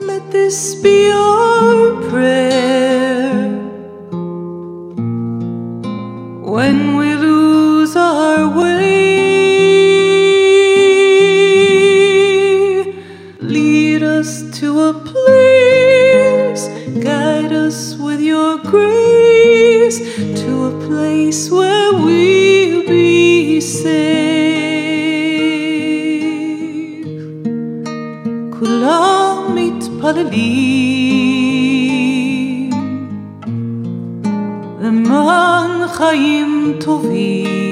let this be our prayer. When we lose our way, lead us to a place, guide us with your grace, to a place where we'll be safe. כולם מתפללים למען חיים טובים,